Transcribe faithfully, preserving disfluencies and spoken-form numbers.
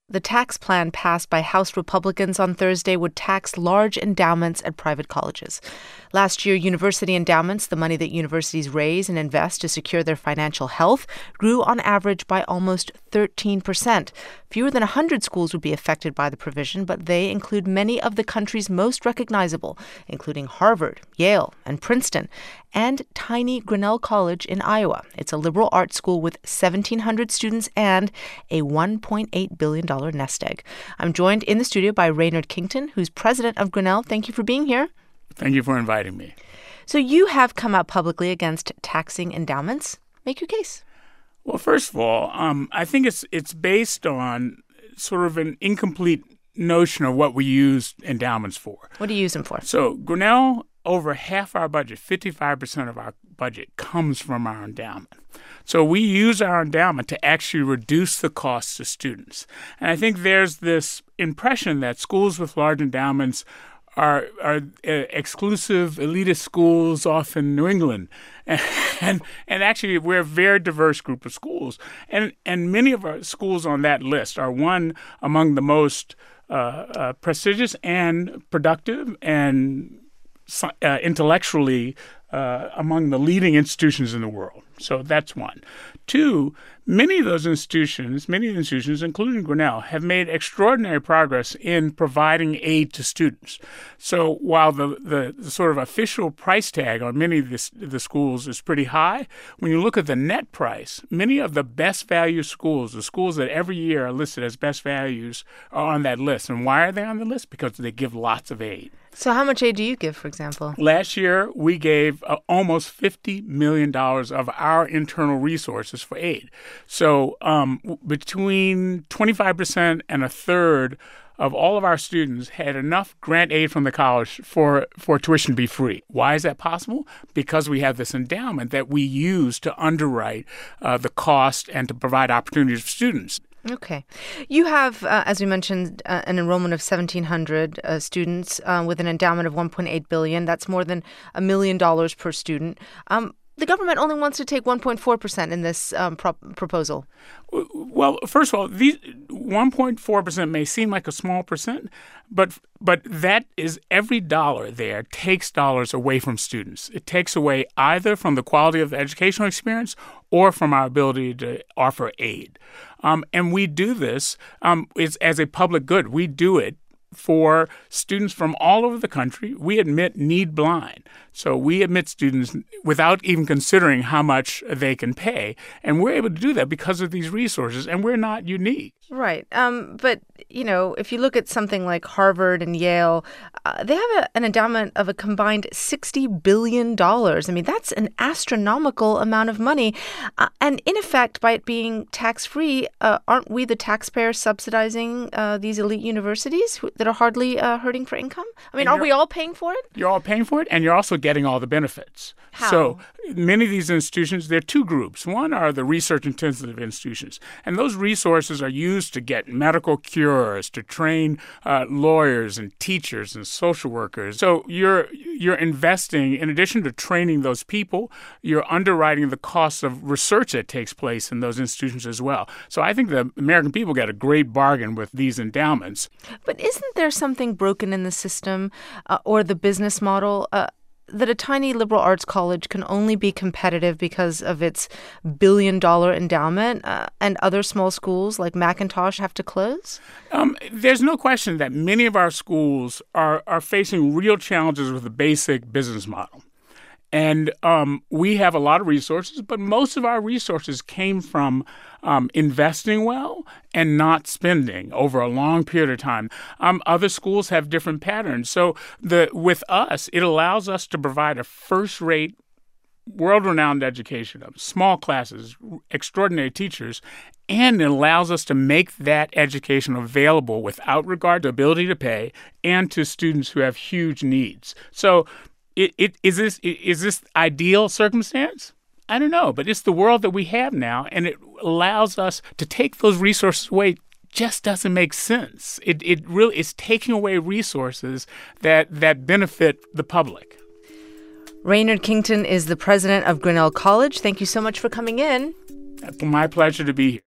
The tax plan passed by House Republicans on Thursday would tax large endowments at private colleges. Last year, university endowments, the money that universities raise and invest to secure their financial health, grew on average by almost thirteen percent. Fewer than one hundred schools would be affected by the provision, but they include many of the country's most recognizable, including Harvard, Yale, and Princeton, and tiny Grinnell College in Iowa. It's a liberal arts school with seventeen hundred students and a one point eight billion dollars nest egg. I'm joined in the studio by Raynard Kington, who's president of Grinnell. Thank you for being here. Thank you for inviting me. So you have come out publicly against taxing endowments. Make your case. Well, first of all, um, I think it's it's based on sort of an incomplete notion of what we use endowments for. What do you use them for? So Grinnell, over half our budget, fifty-five percent of our budget, comes from our endowment. So we use our endowment to actually reduce the costs to students. And I think there's this impression that schools with large endowments are are uh, exclusive elitist schools off in New England. And, and and actually, we're a very diverse group of schools. And, and many of our schools on that list are one among the most uh, uh, prestigious and productive and uh, intellectually uh, among the leading institutions in the world. So that's one. Two, many of those institutions, many of the institutions, including Grinnell, have made extraordinary progress in providing aid to students. So while the, the, the sort of official price tag on many of the, the schools is pretty high, when you look at the net price, many of the best value schools, the schools that every year are listed as best values, are on that list. And why are they on the list? Because they give lots of aid. So how much aid do you give, for example? Last year, we gave uh, almost fifty million dollars of our internal resources for aid. So um, between twenty-five percent and a third of all of our students had enough grant aid from the college for, for tuition to be free. Why is that possible? Because we have this endowment that we use to underwrite uh, the cost and to provide opportunities for students. Okay. You have, uh, as we mentioned, uh, an enrollment of seventeen hundred uh, students uh, with an endowment of one point eight billion dollars. That's more than a million dollars per student. Um, the government only wants to take one point four percent in this um, pro- proposal. Well, first of all, these one point four percent may seem like a small percent, but but that is every dollar there takes dollars away from students. It takes away either from the quality of the educational experience or from our ability to offer aid. Um, and we do this um, it's as a public good. We do it for students from all over the country. We admit need blind. So we admit students without even considering how much they can pay. And we're able to do that because of these resources, and we're not unique. Right. Um, but, you know, if you look at something like Harvard and Yale, uh, they have a, an endowment of a combined sixty billion dollars. I mean, that's an astronomical amount of money. Uh, and in effect, by it being tax-free, uh, aren't we the taxpayers subsidizing uh, these elite universities who, that are hardly uh, hurting for income? I mean, are we all paying for it? You're all paying for it, and you're also getting all the benefits. How? So many of these institutions, there are two groups. One are the research-intensive institutions, and those resources are used to get medical cures, to train uh, lawyers and teachers and social workers. So you're you're investing, in addition to training those people, you're underwriting the costs of research that takes place in those institutions as well. So I think the American people get a great bargain with these endowments. But isn't there something broken in the system uh, or the business model? Uh, that a tiny liberal arts college can only be competitive because of its billion-dollar endowment uh, and other small schools like McIntosh have to close? Um, there's no question that many of our schools are, are facing real challenges with the basic business model. And um, we have a lot of resources, but most of our resources came from um, investing well and not spending over a long period of time. Um, other schools have different patterns. So the with us, it allows us to provide a first-rate, world-renowned education of small classes, extraordinary teachers, and it allows us to make that education available without regard to ability to pay and to students who have huge needs. So It, it, is this is this ideal circumstance? I don't know, but it's the world that we have now, and it allows us to take those resources away. Just doesn't make sense. It it really is taking away resources that that benefit the public. Raynard Kington is the president of Grinnell College. Thank you so much for coming in. My pleasure to be here.